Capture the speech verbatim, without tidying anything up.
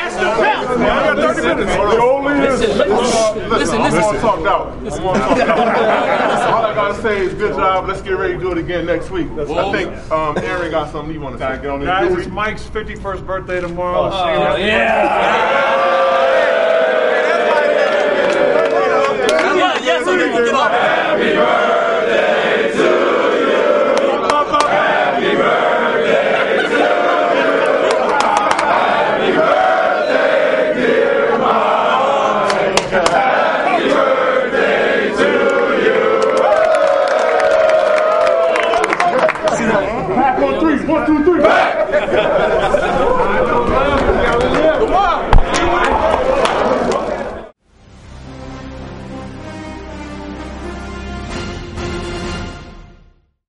got thirty minutes. Listen, listen, listen. I'm all talked out. I'm all talked out. All I gotta say is good job. Let's get ready to do it again next week. I think um, Aaron got something he want to say. Get on this. Guys, it's Mike's fifty-first birthday tomorrow. Oh, oh yeah. Yes, so we can get up. Happy birthday to you. Happy birthday to you. Happy birthday, dear Mike. Happy birthday to you. Clap on three. One, two, three.